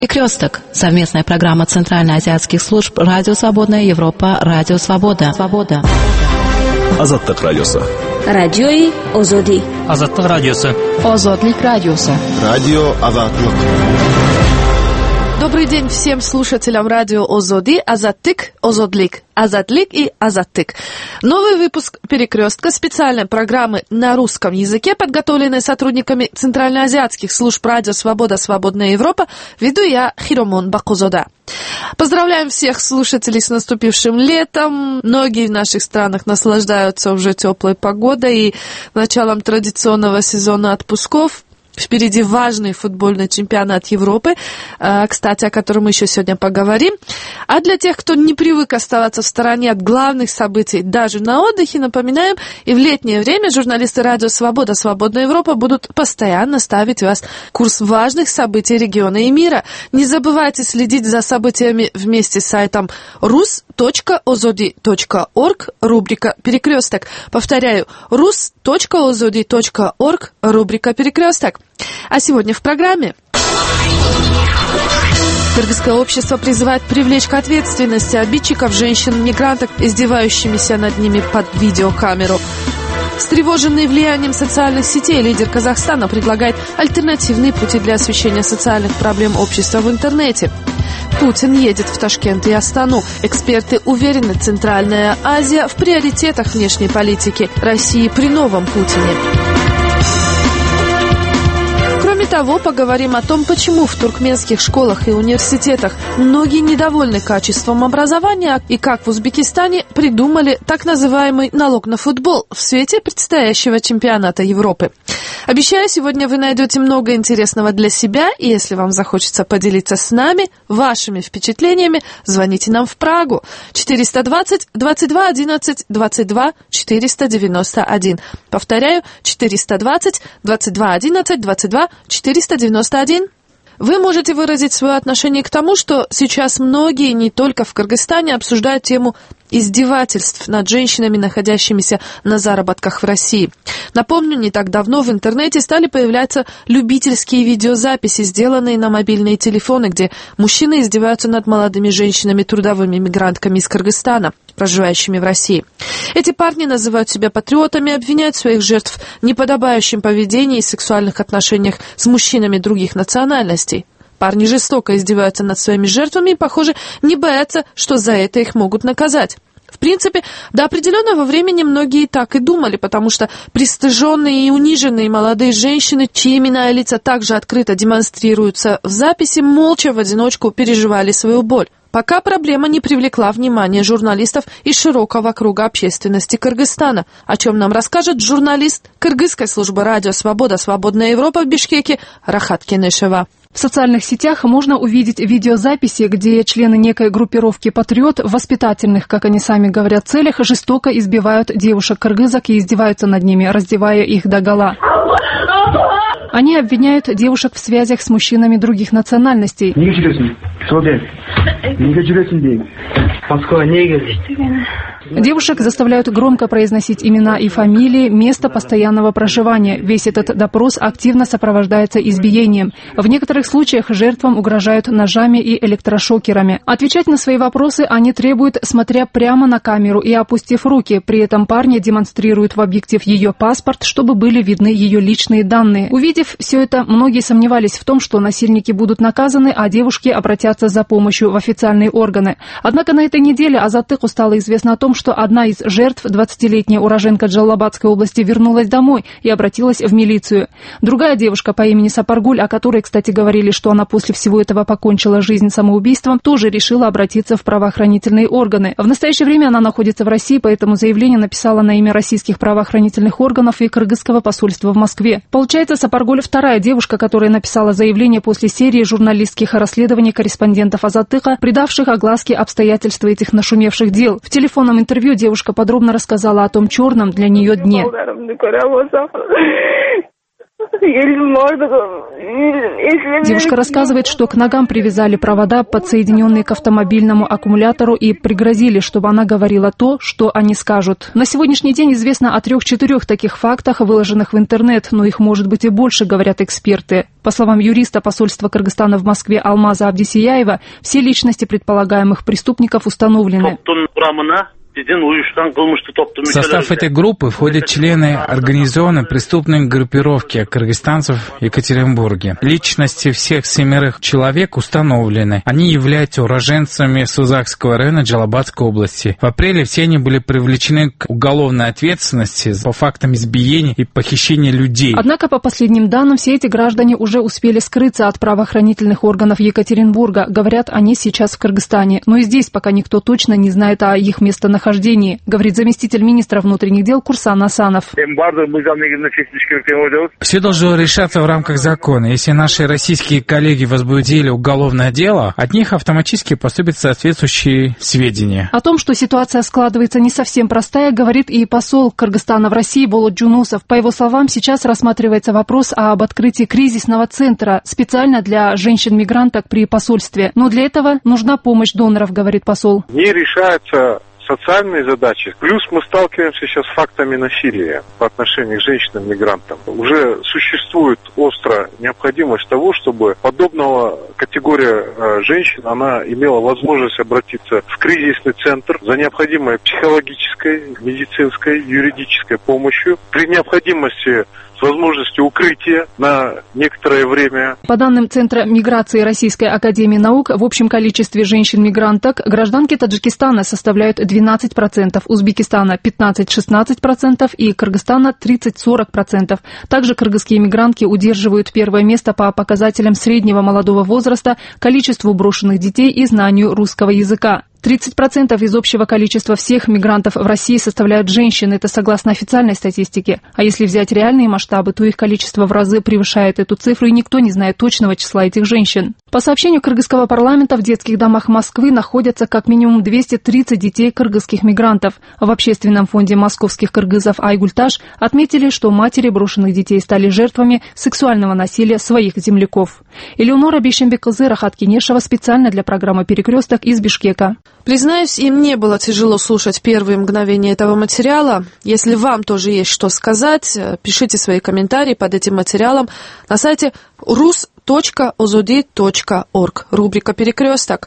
Перекресток. Совместная программа Центральноазиатских служб Радио Свободная Европа, Радио Свобода. Азаттык радиосы. Радиои Озоди. Азаттык радиосы. Озодлик радиосы. Радио Азаттык. Добрый день всем слушателям радио Озоди, Азаттык, Озодлик, Азатлик и Азаттык. Новый выпуск «Перекрестка» специальной программы на русском языке, подготовленной сотрудниками Центральноазиатских служб радио «Свобода, Свободная Европа», веду я, Хиромон Бакузода. Поздравляем всех слушателей с наступившим летом. Многие в наших странах наслаждаются уже теплой погодой и началом традиционного сезона отпусков. Впереди важный футбольный чемпионат Европы, кстати, о котором мы еще сегодня поговорим. А для тех, кто не привык оставаться в стороне от главных событий даже на отдыхе, напоминаем, и в летнее время журналисты радио «Свобода, Свободная Европа» будут постоянно ставить вас курс важных событий региона и мира. Не забывайте следить за событиями вместе с сайтом rus.ozodi.org, рубрика «Перекресток». Повторяю, rus.ozodi.org, рубрика «Перекресток». А сегодня в программе. Кыргызское общество призывает привлечь к ответственности обидчиков женщин-мигранток, издевающимися над ними под видеокамеру. Встревоженный влиянием социальных сетей, лидер Казахстана предлагает альтернативные пути для освещения социальных проблем общества в интернете. Путин едет в Ташкент и Астану. Эксперты уверены, Центральная Азия в приоритетах внешней политики России при новом Путине. Кроме того, поговорим о том, почему в туркменских школах и университетах многие недовольны качеством образования и как в Узбекистане придумали так называемый налог на футбол в свете предстоящего чемпионата Европы. Обещаю, сегодня вы найдете много интересного для себя, и если вам захочется поделиться с нами вашими впечатлениями, звоните нам в Прагу 420 22 11 22 491. Повторяю, 420 22 11 22 491. Вы можете выразить свое отношение к тому, что сейчас многие, не только в Кыргызстане, обсуждают тему издевательств над женщинами, находящимися на заработках в России. Напомню, не так давно в интернете стали появляться любительские видеозаписи, сделанные на мобильные телефоны, где мужчины издеваются над молодыми женщинами, трудовыми мигрантками из Кыргызстана, проживающими в России. Эти парни называют себя патриотами, обвиняют своих жертв в неподобающем поведении и сексуальных отношениях с мужчинами других национальностей. Парни жестоко издеваются над своими жертвами и, похоже, не боятся, что за это их могут наказать. В принципе, до определенного времени многие так и думали, потому что пристыженные и униженные молодые женщины, чьи имена и лица также открыто демонстрируются в записи, молча в одиночку переживали свою боль, пока проблема не привлекла внимание журналистов из широкого круга общественности Кыргызстана, о чем нам расскажет журналист Кыргызской службы радио «Свобода, Свободная Европа» в Бишкеке Рахат Кенешева. В социальных сетях можно увидеть видеозаписи, где члены некой группировки «Патриот» в воспитательных, как они сами говорят, целях жестоко избивают девушек-кыргызок и издеваются над ними, раздевая их догола. Они обвиняют девушек в связях с мужчинами других национальностей. Девушек заставляют громко произносить имена и фамилии, место постоянного проживания. Весь этот допрос активно сопровождается избиением. В некоторых случаях жертвам угрожают ножами и электрошокерами. Отвечать на свои вопросы они требуют, смотря прямо на камеру и опустив руки. При этом парни демонстрируют в объектив ее паспорт, чтобы были видны ее личные данные. Увидев все это, многие сомневались в том, что насильники будут наказаны, а девушки обратятся за помощью в официальные органы. Однако на этой неделе Азаттыку стало известно о том, что одна из жертв, 20-летняя уроженка Джалалабадской области, вернулась домой и обратилась в милицию. Другая девушка по имени Сапаргуль, о которой, кстати, говорили, что она после всего этого покончила жизнь самоубийством, тоже решила обратиться в правоохранительные органы. В настоящее время она находится в России, поэтому заявление написала на имя российских правоохранительных органов и кыргызского посольства в Москве. Получается, Сапаргуль вторая девушка, которая написала заявление после серии журналистских расследований корреспондентов Азаттыка, придавших огласке обстоятельства этих нашумевших дел. В телефонном интервью девушка подробно рассказала о том черном для нее дне. Девушка рассказывает, что к ногам привязали провода, подсоединенные к автомобильному аккумулятору, и пригрозили, чтобы она говорила то, что они скажут. На сегодняшний день известно о 3-4 таких фактах, выложенных в интернет, но их может быть и больше, говорят эксперты. По словам юриста посольства Кыргызстана в Москве Алмаза Абдисияева, все личности предполагаемых преступников установлены. В состав этой группы входят члены организованной преступной группировки кыргызстанцев в Екатеринбурге. Личности всех 7 человек установлены. Они являются уроженцами Сузакского района Джалабадской области. В апреле все они были привлечены к уголовной ответственности по фактам избиения и похищения людей. Однако, по последним данным, все эти граждане уже успели скрыться от правоохранительных органов Екатеринбурга. Говорят, они сейчас в Кыргызстане. Но и здесь пока никто точно не знает о их местонахождении, говорит заместитель министра внутренних дел Курсан Асанов. Все должно решаться в рамках закона. Если наши российские коллеги возбудили уголовное дело, от них автоматически поступят соответствующие сведения. О том, что ситуация складывается не совсем простая, говорит и посол Кыргызстана в России Болот Джунусов. По его словам, сейчас рассматривается вопрос об открытии кризисного центра специально для женщин-мигранток при посольстве. Но для этого нужна помощь доноров, говорит посол. Не решается социальные задачи. Плюс мы сталкиваемся сейчас с фактами насилия по отношению к женщинам-мигрантам. Уже существует острая необходимость того, чтобы подобного категория женщин, она имела возможность обратиться в кризисный центр за необходимой психологической, медицинской, юридической помощью. При необходимости с возможностью укрытия на некоторое время. По данным Центра миграции Российской академии наук, в общем количестве женщин-мигранток гражданки Таджикистана составляют 12%, Узбекистана 15-16% и Кыргызстана 30-40%. Также кыргызские мигрантки удерживают первое место по показателям среднего молодого возраста, количеству брошенных детей и знанию русского языка. 30% из общего количества всех мигрантов в России составляют женщины, это согласно официальной статистике. А если взять реальные масштабы, то их количество в разы превышает эту цифру, и никто не знает точного числа этих женщин. По сообщению кыргызского парламента, в детских домах Москвы находятся как минимум 230 детей кыргызских мигрантов. В общественном фонде московских кыргызов «Айгульташ» отметили, что матери брошенных детей стали жертвами сексуального насилия своих земляков. Элеонора Бейшембек-кызы, Рахат Кинешева, специально для программы «Перекресток» из Бишкека. Признаюсь, и мне было тяжело слушать первые мгновения этого материала. Если вам тоже есть что сказать, пишите свои комментарии под этим материалом на сайте rus.ozodi.org. Рубрика «Перекресток».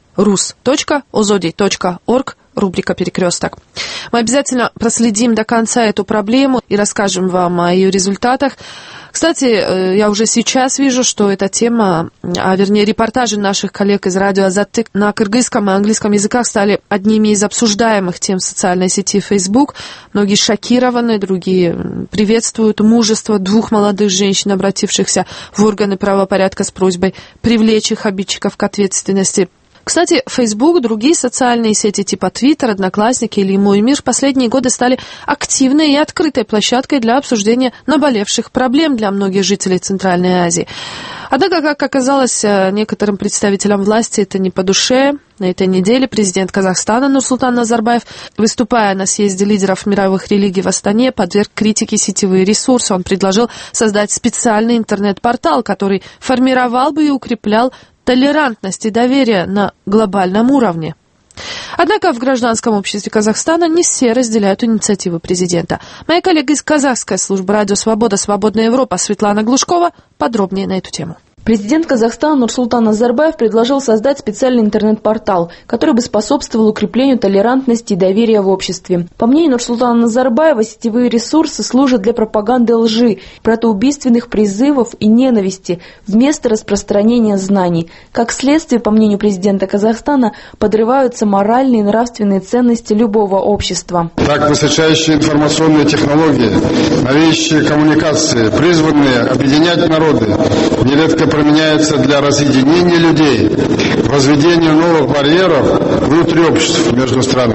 rus.ozodi.org. Рубрика «Перекресток». Мы обязательно проследим до конца эту проблему и расскажем вам о ее результатах. Кстати, я уже сейчас вижу, что эта тема, вернее, репортажи наших коллег из радио «Азаттык» на кыргызском и английском языках стали одними из обсуждаемых тем в социальной сети Facebook. Многие шокированы, другие приветствуют мужество 2 молодых женщин, обратившихся в органы правопорядка с просьбой привлечь их обидчиков к ответственности. Кстати, Facebook, другие социальные сети типа Twitter, Одноклассники или Мой мир в последние годы стали активной и открытой площадкой для обсуждения наболевших проблем для многих жителей Центральной Азии. Однако, как оказалось, некоторым представителям власти это не по душе. На этой неделе президент Казахстана Нурсултан Назарбаев, выступая на съезде лидеров мировых религий в Астане, подверг критике сетевые ресурсы. Он предложил создать специальный интернет-портал, который формировал бы и укреплял толерантность и доверие на глобальном уровне. Однако в гражданском обществе Казахстана не все разделяют инициативы президента. Моя коллега из казахской службы «Радио Свобода», «Свободная Европа» Светлана Глушкова подробнее на эту тему. Президент Казахстана Нурсултан Назарбаев предложил создать специальный интернет-портал, который бы способствовал укреплению толерантности и доверия в обществе. По мнению Нурсултана Назарбаева, сетевые ресурсы служат для пропаганды лжи, братоубийственных призывов и ненависти вместо распространения знаний. Как следствие, по мнению президента Казахстана, подрываются моральные и нравственные ценности любого общества. Так, высочайшие информационные технологии, новейшие коммуникации, призванные объединять народы, нередко применяется для разъединения людей, возведения новых барьеров внутри обществ между странами.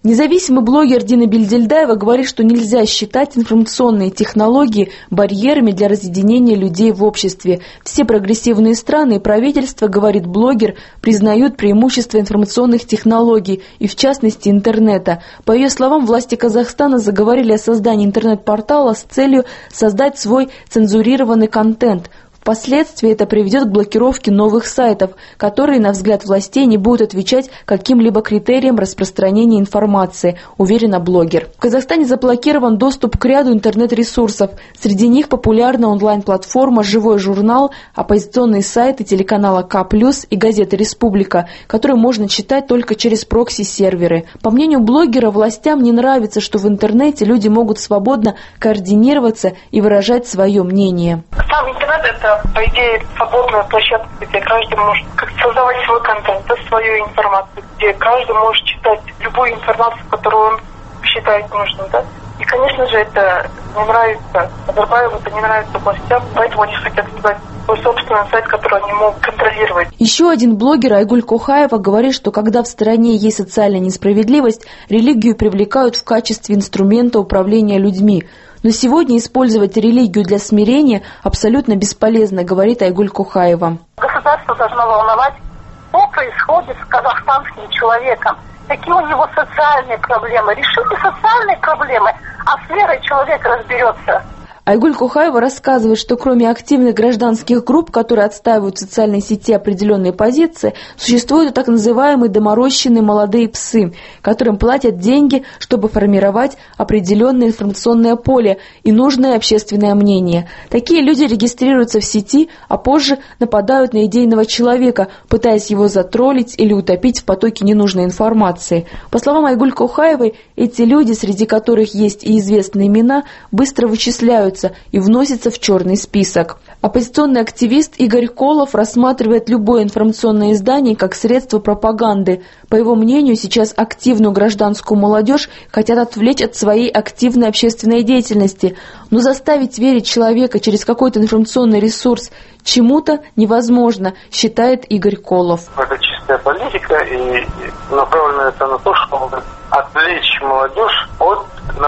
Независимый блогер Дина Бельдельдаева говорит, что нельзя считать информационные технологии барьерами для разъединения людей в обществе. Все прогрессивные страны и правительства, говорит блогер, признают преимущества информационных технологий и, в частности, интернета. По ее словам, власти Казахстана заговорили о создании интернет-портала с целью создать свой цензурированный контент. Впоследствии это приведет к блокировке новых сайтов, которые, на взгляд властей, не будут отвечать каким-либо критериям распространения информации, уверена блогер. В Казахстане заблокирован доступ к ряду интернет-ресурсов. Среди них популярна онлайн-платформа «Живой журнал», оппозиционные сайты телеканала К+, и газеты «Республика», которые можно читать только через прокси-серверы. По мнению блогера, властям не нравится, что в интернете люди могут свободно координироваться и выражать свое мнение. Сам интернет – это, по идее, свободная площадка, где каждый может создавать свой контент, свою информацию, где каждый может читать любую информацию, которую он считает нужным, да. И, конечно же, это не нравится Назарбаеву, это не нравится властям, поэтому они хотят создать свой собственный сайт, который они могут контролировать. Еще один блогер Айгуль Кохаева говорит, что когда в стране есть социальная несправедливость, религию привлекают в качестве инструмента управления людьми. Но сегодня использовать религию для смирения абсолютно бесполезно, говорит Айгуль Кохаева. Государство должно волновать, что происходит с казахстанским человеком, какие у него социальные проблемы. Решите социальные проблемы, а с верой человек разберется. Айгуль Кохаева рассказывает, что кроме активных гражданских групп, которые отстаивают в социальной сети определенные позиции, существуют и так называемые доморощенные молодые псы, которым платят деньги, чтобы формировать определенное информационное поле и нужное общественное мнение. Такие люди регистрируются в сети, а позже нападают на идейного человека, пытаясь его затроллить или утопить в потоке ненужной информации. По словам Айгуль Кохаевой, эти люди, среди которых есть и известные имена, быстро вычисляются и вносится в черный список. Оппозиционный активист Игорь Колов рассматривает любое информационное издание как средство пропаганды. По его мнению, сейчас активную гражданскую молодежь хотят отвлечь от своей активной общественной деятельности, но заставить верить человека через какой-то информационный ресурс чему-то невозможно, считает Игорь Колов. Это чистая политика, и направлено это на то, чтобы отвлечь молодежь от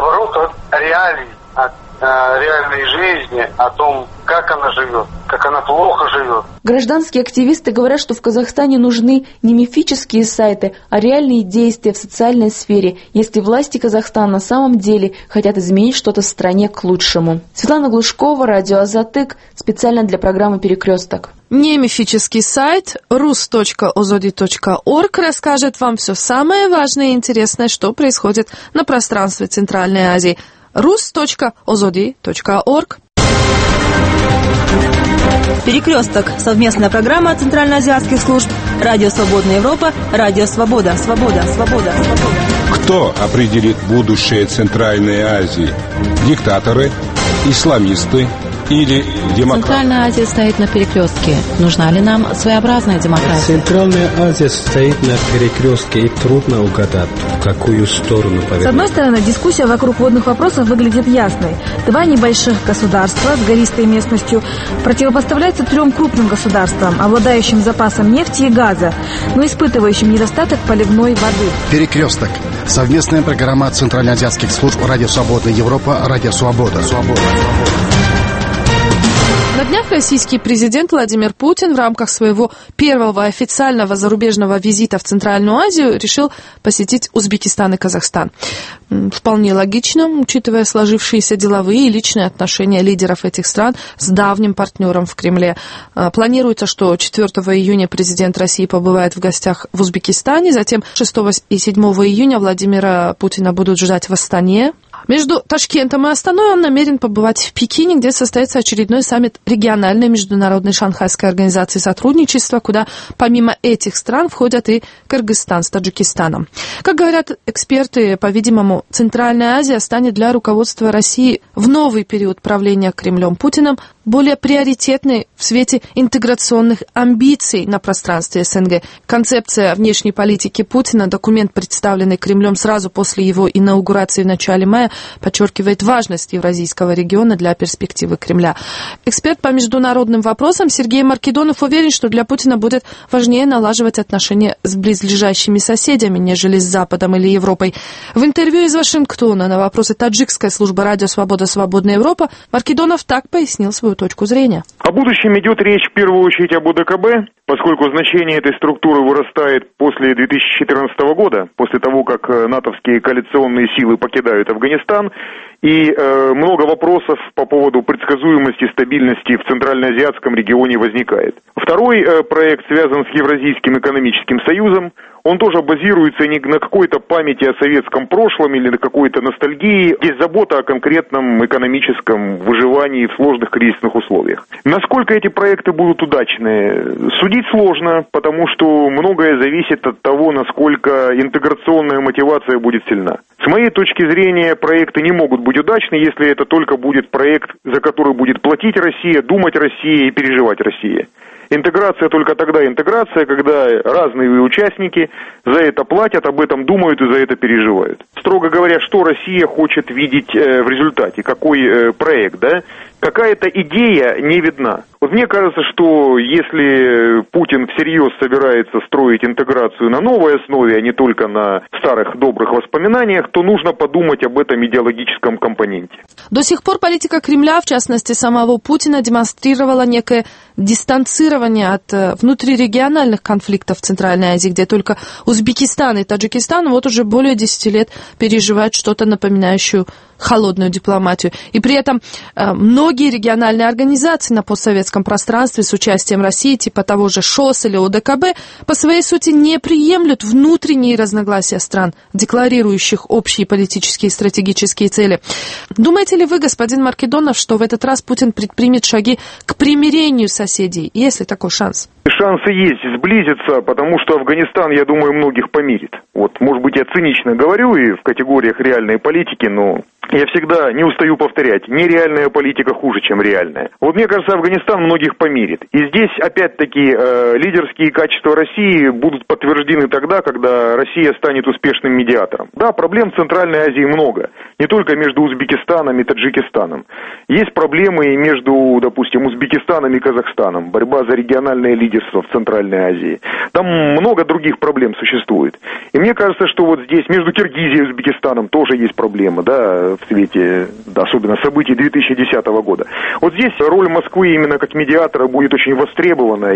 реалий, от реальной жизни, о том, как она живет, как она плохо живет. Гражданские активисты говорят, что в Казахстане нужны не мифические сайты, а реальные действия в социальной сфере, если власти Казахстана на самом деле хотят изменить что-то в стране к лучшему. Светлана Глушкова, радио Азатык, специально для программы «Перекресток». Не мифический сайт rus.ozodi.org расскажет вам все самое важное и интересное, что происходит на пространстве Центральной Азии. rus.ozodi.org. Перекресток. Совместная программа центральноазиатских служб. Радио Свободная Европа. Радио Свобода. Свобода. Свобода. Свобода. Кто определит будущее Центральной Азии? Диктаторы? Исламисты? Или демократы? Центральная Азия стоит на перекрестке. Нужна ли нам своеобразная демократия? Центральная Азия стоит на перекрестке, и трудно угадать, в какую сторону повернуть. С одной стороны, дискуссия вокруг водных вопросов выглядит ясной. Два небольших государства с гористой местностью противопоставляются трем крупным государствам, обладающим запасом нефти и газа, но испытывающим недостаток поливной воды. Перекресток. Совместная программа центральноазиатских служб «Радио Свободная Европа», «Радио Свобода». На днях российский президент Владимир Путин в рамках своего первого официального зарубежного визита в Центральную Азию решил посетить Узбекистан и Казахстан. Вполне логично, учитывая сложившиеся деловые и личные отношения лидеров этих стран с давним партнером в Кремле. Планируется, что 4 июня президент России побывает в гостях в Узбекистане, затем 6 и 7 июня Владимира Путина будут ждать в Астане. Между Ташкентом и Астаной он намерен побывать в Пекине, где состоится очередной саммит региональной международной шанхайской организации сотрудничества, куда помимо этих стран входят и Кыргызстан с Таджикистаном. Как говорят эксперты, по-видимому, Центральная Азия станет для руководства России в новый период правления Кремлем Путиным более приоритетной в свете интеграционных амбиций на пространстве СНГ. Концепция внешней политики Путина, документ, представленный Кремлем сразу после его инаугурации в начале мая, подчеркивает важность евразийского региона для перспективы Кремля. Эксперт по международным вопросам Сергей Маркидонов уверен, что для Путина будет важнее налаживать отношения с близлежащими соседями, нежели с Западом или Европой. В интервью из Вашингтона на вопросы таджикской службы «Радио Свобода. Свободная Европа» Маркидонов так пояснил свою точку зрения. О будущем идет речь в первую очередь об ОДКБ, поскольку значение этой структуры вырастает после 2014 года, после того, как натовские коалиционные силы покидают Афганистан, и много вопросов по поводу предсказуемости и стабильности в Центральноазиатском регионе возникает. Второй проект связан с Евразийским экономическим союзом. Он тоже базируется не на какой-то памяти о советском прошлом или на какой-то ностальгии. Есть забота о конкретном экономическом выживании в сложных кризисных условиях. Насколько эти проекты будут удачны? Судить сложно, потому что многое зависит от того, насколько интеграционная мотивация будет сильна. С моей точки зрения, проекты не могут быть удачны, если это только будет проект, за который будет платить Россия, думать Россия и переживать Россия. Интеграция только тогда интеграция, когда разные участники за это платят, об этом думают и за это переживают. Строго говоря, что Россия хочет видеть в результате, какой проект, да? Какая-то идея не видна. Вот мне кажется, что если Путин всерьез собирается строить интеграцию на новой основе, а не только на старых добрых воспоминаниях, то нужно подумать об этом идеологическом компоненте. До сих пор политика Кремля, в частности самого Путина, демонстрировала некое дистанцирование от внутрирегиональных конфликтов в Центральной Азии, где только Узбекистан и Таджикистан вот уже более 10 лет переживают что-то напоминающее холодную дипломатию. И при этом многие региональные организации на постсоветском пространстве с участием России, типа того же ШОС или ОДКБ, по своей сути не приемлют внутренние разногласия стран, декларирующих общие политические и стратегические цели. Думаете ли вы, господин Маркидонов, что в этот раз Путин предпримет шаги к примирению соседей? Есть ли такой шанс? Шансы есть сблизиться, потому что Афганистан, я думаю, многих помирит. Вот, может быть, я цинично говорю и в категориях реальной политики, но я всегда не устаю повторять, нереальная политика хуже, чем реальная. Вот мне кажется, Афганистан многих помирит. И здесь, опять-таки, лидерские качества России будут подтверждены тогда, когда Россия станет успешным медиатором. Да, проблем в Центральной Азии много. Не только между Узбекистаном и Таджикистаном. Есть проблемы и между, допустим, Узбекистаном и Казахстаном. Борьба за региональное лидерство в Центральной Азии. Там много других проблем существует. И мне кажется, что вот здесь между Киргизией и Узбекистаном тоже есть проблема, да, в свете, да, особенно событий 2010 года. Вот здесь роль Москвы именно как медиатора будет очень востребована,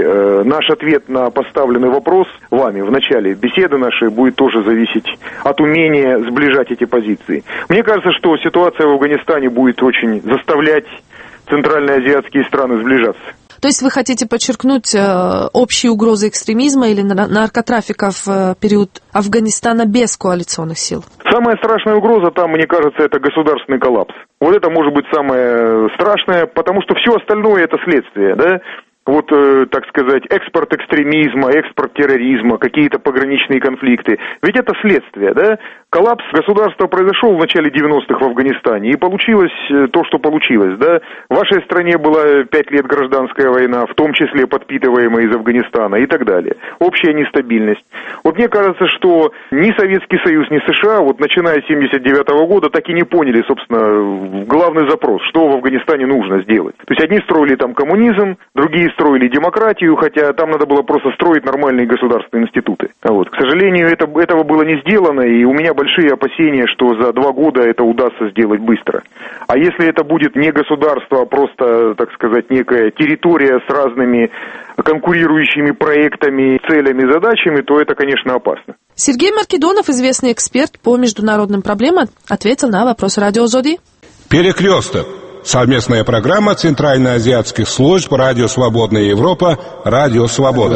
и наш ответ на поставленный вопрос вами в начале беседы нашей будет тоже зависеть от умения сближать эти позиции. Мне кажется, что ситуация в Афганистане будет очень заставлять центральноазиатские страны сближаться. То есть вы хотите подчеркнуть общие угрозы экстремизма или наркотрафика в период Афганистана без коалиционных сил? Самая страшная угроза там, мне кажется, это государственный коллапс. Вот это может быть самое страшное, потому что все остальное это следствие, да? Вот, так сказать, экспорт экстремизма, экспорт терроризма, какие-то пограничные конфликты. Ведь это следствие, да? Коллапс государства произошел в начале 90-х в Афганистане, и получилось то, что получилось, да? В вашей стране была 5 лет гражданская война, в том числе подпитываемая из Афганистана и так далее. Общая нестабильность. Вот мне кажется, что ни Советский Союз, ни США, вот начиная с 79-го года, так и не поняли, собственно, главный запрос, что в Афганистане нужно сделать. То есть одни строили там коммунизм, другие строили демократию, хотя там надо было просто строить нормальные государственные институты. Вот. К сожалению, этого было не сделано, и у меня большие опасения, что за 2 года это удастся сделать быстро. А если это будет не государство, а просто, так сказать, некая территория с разными конкурирующими проектами, целями, задачами, то это, конечно, опасно. Сергей Маркидонов, известный эксперт по международным проблемам, ответил на вопрос радио «Зоди». Перекресток. Совместная программа Центральноазиатских служб «Радио Свободная Европа», «Радио Свобода».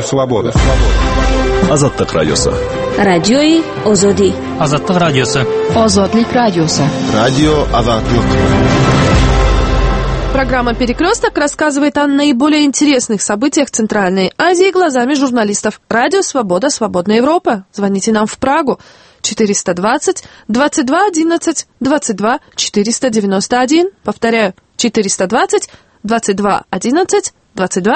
Азаттык радиосы. Радиои Озоди. Азаттык радиосы. Озодлик радиосы. Радио Азаттык. Программа «Перекресток» рассказывает о наиболее интересных событиях Центральной Азии глазами журналистов. Радио «Свобода. Свободная Европа». Звоните нам в Прагу. 420 22 11 22 491. Повторяю, 420 22 11 22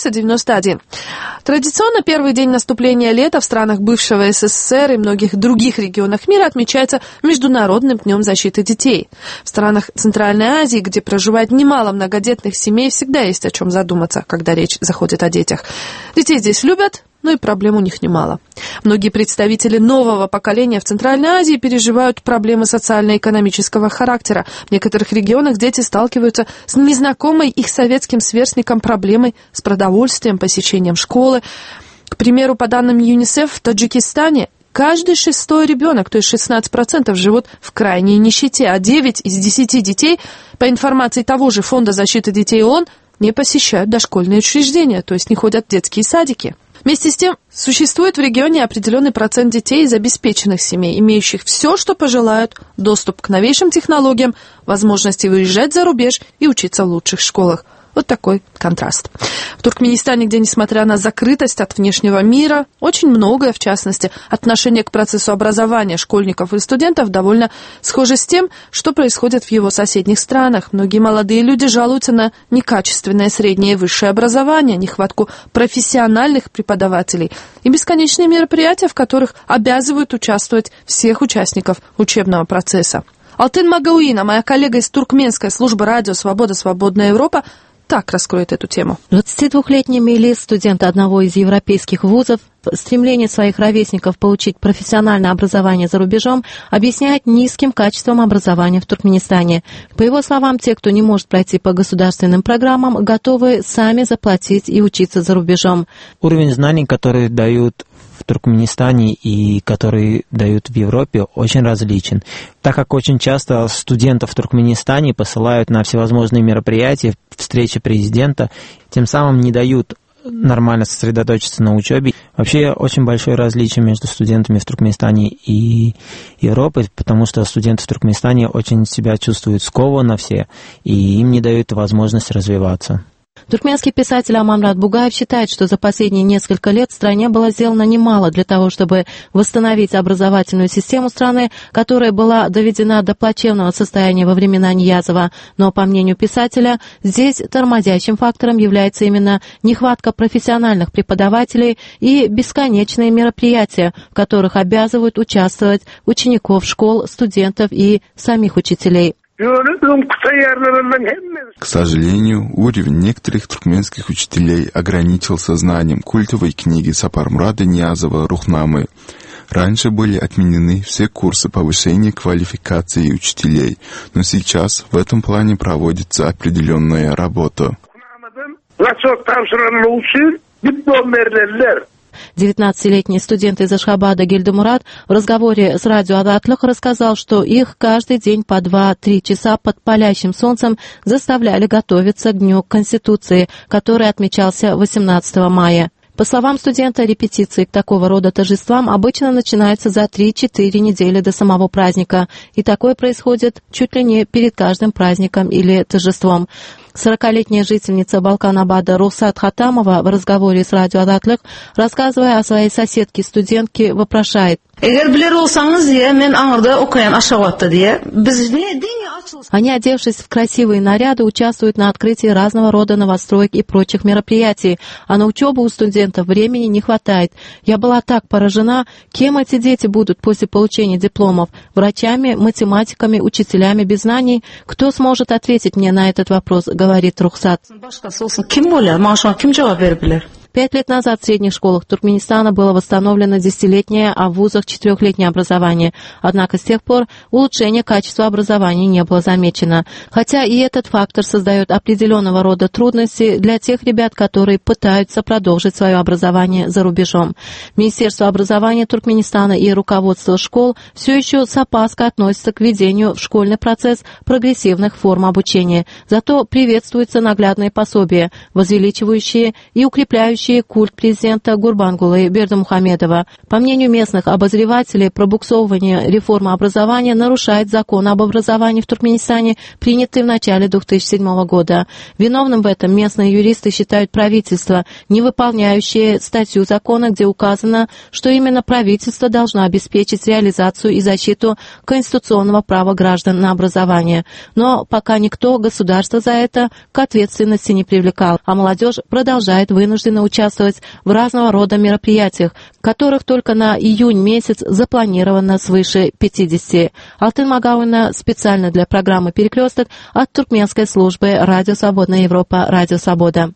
491. Традиционно первый день наступления лета в странах бывшего СССР и многих других регионах мира отмечается Международным днем защиты детей. В странах Центральной Азии, где проживает немало многодетных семей, всегда есть о чем задуматься, когда речь заходит о детях. Детей здесь любят, но и проблем у них немало. Многие представители нового поколения в Центральной Азии переживают проблемы социально-экономического характера. В некоторых регионах дети сталкиваются с незнакомой их советским сверстникам проблемой с продовольствием, посещением школы. К примеру, по данным ЮНИСЕФ, в Таджикистане каждый 6-й ребенок, то есть 16%, живут в крайней нищете, а 9 из 10 детей, по информации того же Фонда защиты детей ООН, не посещают дошкольные учреждения, то есть не ходят в детские садики. Вместе с тем, существует в регионе определенный процент детей из обеспеченных семей, имеющих все, что пожелают, доступ к новейшим технологиям, возможности выезжать за рубеж и учиться в лучших школах. Вот такой контраст. В Туркменистане, где, несмотря на закрытость от внешнего мира, очень многое, в частности, отношение к процессу образования школьников и студентов довольно схоже с тем, что происходит в его соседних странах. Многие молодые люди жалуются на некачественное среднее и высшее образование, нехватку профессиональных преподавателей и бесконечные мероприятия, в которых обязывают участвовать всех участников учебного процесса. Алтын Магауина, моя коллега из туркменской службы радио «Свобода. Свободная Европа», так раскроет эту тему. 22-летний Мелис, студент одного из европейских вузов, стремление своих ровесников получить профессиональное образование за рубежом объясняет низким качеством образования в Туркменистане. По его словам, те, кто не может пройти по государственным программам, готовы сами заплатить и учиться за рубежом. Уровень знаний, который дают в Туркменистане и которые дают в Европе, очень различен. Так как очень часто студентов в Туркменистане посылают на всевозможные мероприятия, встречи президента, тем самым не дают нормально сосредоточиться на учебе. Вообще очень большое различие между студентами в Туркменистане и Европой, потому что студенты в Туркменистане очень себя чувствуют скованно все, и им не дают возможность развиваться. Туркменский писатель Аманрат Бугаев считает, что за последние несколько лет в стране было сделано немало для того, чтобы восстановить образовательную систему страны, которая была доведена до плачевного состояния во времена Ниязова. Но, по мнению писателя, здесь тормозящим фактором является именно нехватка профессиональных преподавателей и бесконечные мероприятия, в которых обязывают участвовать учеников школ, студентов и самих учителей. К сожалению, уровень некоторых туркменских учителей ограничился знанием культовой книги Сапармурада Ниязова «Рухнамы». Раньше были отменены все курсы повышения квалификации учителей, но сейчас в этом плане проводится определенная работа. 19-летний студент из Ашхабада Гильдемурат в разговоре с радио Адатлых рассказал, что их каждый день по 2-3 часа под палящим солнцем заставляли готовиться к Дню Конституции, который отмечался 18 мая. По словам студента, репетиции к такого рода торжествам обычно начинаются за 3-4 недели до самого праздника, и такое происходит чуть ли не перед каждым праздником или торжеством. 40-летняя жительница Балкан-Абада Русат Хатамова в разговоре с радио Адатлых, рассказывая о своей соседке-студентке, вопрошает: они, одевшись в красивые наряды, участвуют на открытии разного рода новостроек и прочих мероприятий, а на учебу у студентов времени не хватает. Я была так поражена, кем эти дети будут после получения дипломов: врачами, математиками, учителями без знаний. Кто сможет ответить мне на этот вопрос, говорит Рухсат. 5 лет назад в средних школах Туркменистана было восстановлено 10-летнее, а в вузах 4-летнее образование. Однако с тех пор улучшение качества образования не было замечено. Хотя и этот фактор создает определенного рода трудности для тех ребят, которые пытаются продолжить свое образование за рубежом. Министерство образования Туркменистана и руководство школ все еще с опаской относятся к введению в школьный процесс прогрессивных форм обучения. Зато приветствуются наглядные пособия, возвеличивающие и укрепляющие поддерживающие культ президента Гурбангулы Бердымухамедова. По мнению местных обозревателей, пробуксовывание реформы образования нарушает закон об образовании в Туркменистане, принятый в начале 2007 года. Виновным в этом местные юристы считают правительство, не выполняющее статью закона, где указано, что именно правительство должно обеспечить реализацию и защиту конституционного права граждан на образование. Но пока никто государство за это к ответственности не привлекал, а молодежь продолжает вынужденно участвовать в разного рода мероприятиях, которых только на июнь месяц запланировано свыше 50. Алтын Магауина специально для программы «Перекресток» от туркменской службы «Радио Свободная Европа», «Радио Свобода».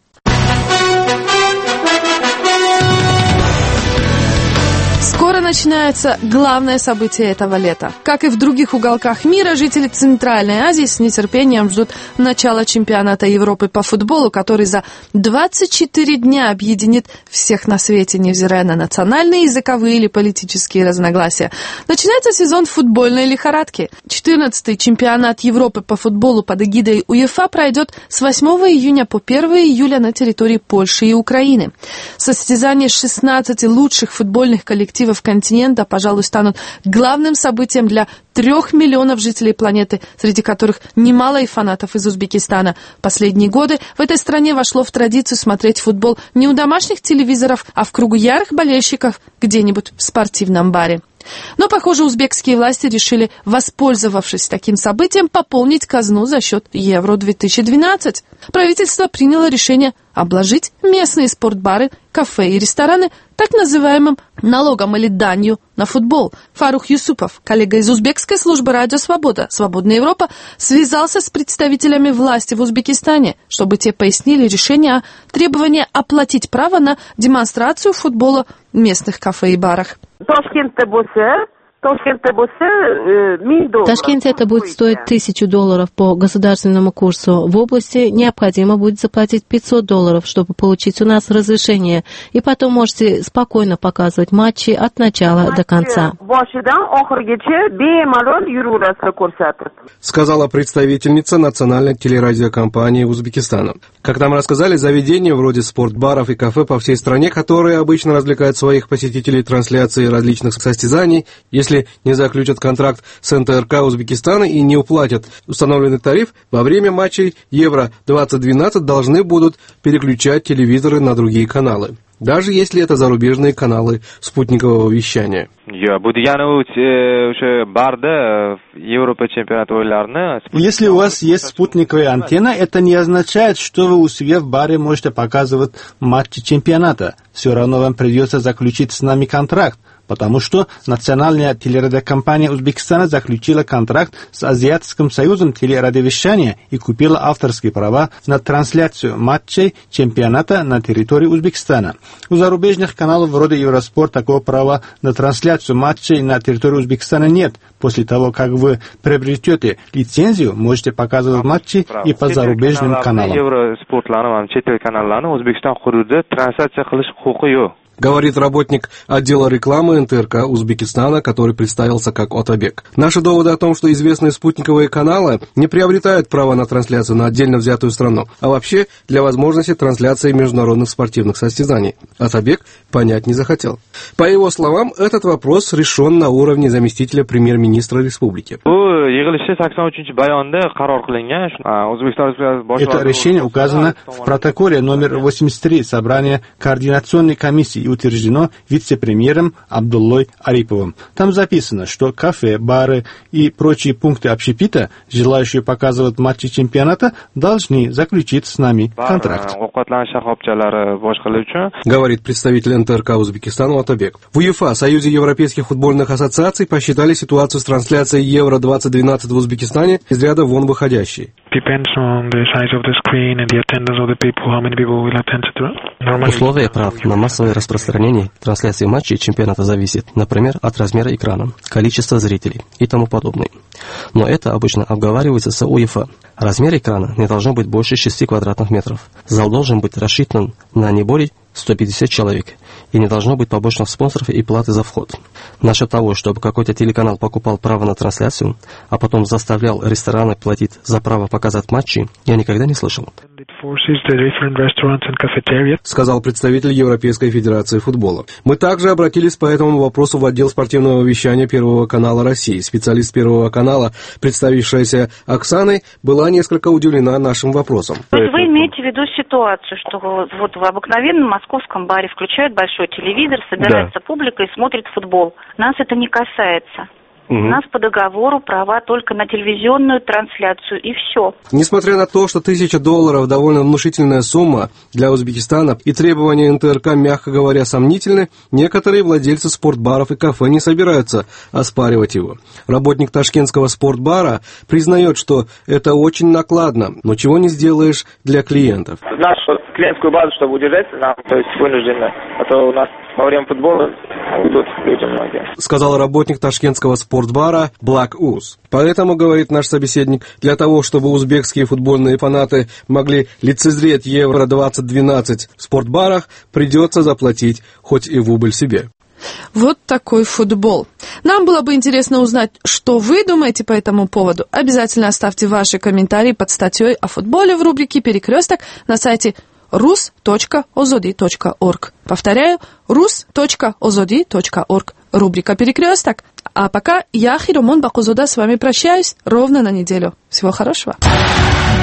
Скоро начинается главное событие этого лета. Как и в других уголках мира, жители Центральной Азии с нетерпением ждут начала чемпионата Европы по футболу, который за 24 дня объединит всех на свете, невзирая на национальные, языковые или политические разногласия. Начинается сезон футбольной лихорадки. 14-й чемпионат Европы по футболу под эгидой УЕФА пройдет с 8 июня по 1 июля на территории Польши и Украины. Состязания 16 лучших футбольных коллективов континента, пожалуй, станут главным событием для 3 миллионов жителей планеты, среди которых немало и фанатов из Узбекистана. Последние годы в этой стране вошло в традицию смотреть футбол не у домашних телевизоров, а в кругу ярых болельщиков где-нибудь в спортивном баре. Но, похоже, узбекские власти решили, воспользовавшись таким событием, пополнить казну за счет Евро-2012. Правительство приняло решение обложить местные спортбары, кафе и рестораны так называемым налогом или данью на футбол. Фарух Юсупов, коллега из узбекской службы «Радио Свобода», «Свободная Европа», связался с представителями власти в Узбекистане, чтобы те пояснили решение о требовании оплатить право на демонстрацию футбола в местных кафе и барах. В Ташкенте это будет стоить $1000 по государственному курсу. В области необходимо будет заплатить $500, чтобы получить у нас разрешение. И потом можете спокойно показывать матчи от начала до конца. Сказала представительница национальной телерадиокомпании Узбекистана. Как нам рассказали, заведения вроде спортбаров и кафе по всей стране, которые обычно развлекают своих посетителей трансляцией различных состязаний, если не заключат контракт с НТРК Узбекистана и не уплатят установленный тариф, во время матчей Евро-2012 должны будут переключать телевизоры на другие каналы, даже если это зарубежные каналы спутникового вещания. Если у вас есть спутниковая антенна, это не означает, что вы у себя в баре можете показывать матчи чемпионата. Все равно вам придется заключить с нами контракт, потому что национальная телерадиокомпания Узбекистана заключила контракт с Азиатским союзом телерадиовещания и купила авторские права на трансляцию матчей чемпионата на территории Узбекистана. У зарубежных каналов вроде Евроспорт такого права на трансляцию матчей на территории Узбекистана нет. После того, как вы приобретете лицензию, можете показывать матчи и по зарубежным каналам. Говорит работник отдела рекламы НТРК Узбекистана, который представился как Отабек. Наши доводы о том, что известные спутниковые каналы не приобретают право на трансляцию на отдельно взятую страну, а вообще для возможности трансляции международных спортивных состязаний, Отабек понять не захотел. По его словам, этот вопрос решен на уровне заместителя премьер-министра республики. Это решение указано в протоколе номер 83 собрания координационной комиссии и утверждено вице-премьером Абдуллой Ариповым. Там записано, что кафе, бары и прочие пункты общепита, желающие показывать матчи чемпионата, должны заключить с нами контракт. Говорит представитель НТРК Узбекистана Отабек. В УЕФА, Союзе европейских футбольных ассоциаций, посчитали ситуацию с трансляцией Евро-2012 в Узбекистане из ряда вон выходящей. Условия прав на массовое распространение трансляции матчей чемпионата зависит, например, от размера экрана, количества зрителей и тому подобное. Но это обычно обговаривается с УЕФА. Размер экрана не должно быть больше 6 квадратных метров. Зал должен быть рассчитан на не более 150 человек. И не должно быть побочных спонсоров и платы за вход. Насчет того, чтобы какой-то телеканал покупал право на трансляцию, а потом заставлял рестораны платить за право показать матчи, я никогда не слышал. Сказал представитель Европейской Федерации футбола. Мы также обратились по этому вопросу в отдел спортивного вещания Первого канала России. Специалист Первого канала, представившаяся Оксаной, была несколько удивлена нашим вопросом. Вы имеете в виду ситуацию, что вот в обыкновенном московском баре включают большой телевизор, собирается публика и смотрит футбол. Нас это не касается. У нас по договору права только на телевизионную трансляцию, и все. Несмотря на то, что $1000 довольно внушительная сумма для Узбекистана и требования НТРК, мягко говоря, сомнительны, некоторые владельцы спортбаров и кафе не собираются оспаривать его. Работник ташкентского спортбара признает, что это очень накладно, но чего не сделаешь для клиентов. Нашу клиентскую базу, чтобы удержать, нам, то есть вынуждены, а то у нас во время футбола уйдут люди многие. Сказал работник ташкентского спортбара Black Uz. Поэтому, говорит наш собеседник, для того, чтобы узбекские футбольные фанаты могли лицезреть Евро-2012 в спортбарах, придется заплатить хоть и в убыль себе. Вот такой футбол. Нам было бы интересно узнать, что вы думаете по этому поводу. Обязательно оставьте ваши комментарии под статьей о футболе в рубрике «Перекресток» на сайте rus.ozodi.org. Повторяю, rus.ozodi.org. Рубрика «Перекресток». А пока я, Хиромон Бакузода, с вами прощаюсь ровно на неделю. Всего хорошего.